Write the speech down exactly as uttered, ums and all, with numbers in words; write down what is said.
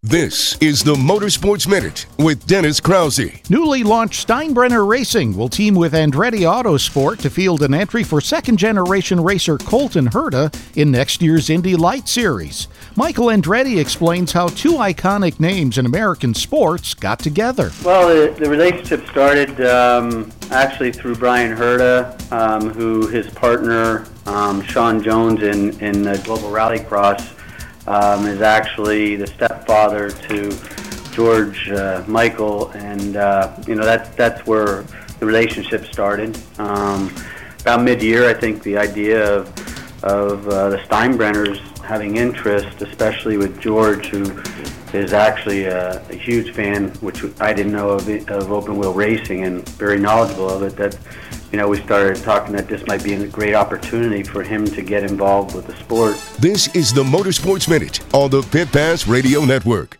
This is the Motorsports Minute with Dennis Krause. Newly launched Steinbrenner Racing will team with Andretti Autosport to field an entry for second-generation racer Colton Herta in next year's Indy Light Series. Michael Andretti explains how two iconic names in American sports got together. Well, the, the relationship started um, actually through Bryan Herta, um, who his partner, um, Sean Jones, in, in the Global Rallycross, Um, is actually the stepfather to George uh, Michael, and uh, you know that's that's where the relationship started. Um, about mid-year, I think the idea of of uh, the Steinbrenners having interest, especially with George, who is actually a, a huge fan, which I didn't know of, of open wheel racing and very knowledgeable of it. That you know, we started talking that this might be a great opportunity for him to get involved with the sport. This is the Motorsports Minute on the Pit Pass Radio Network.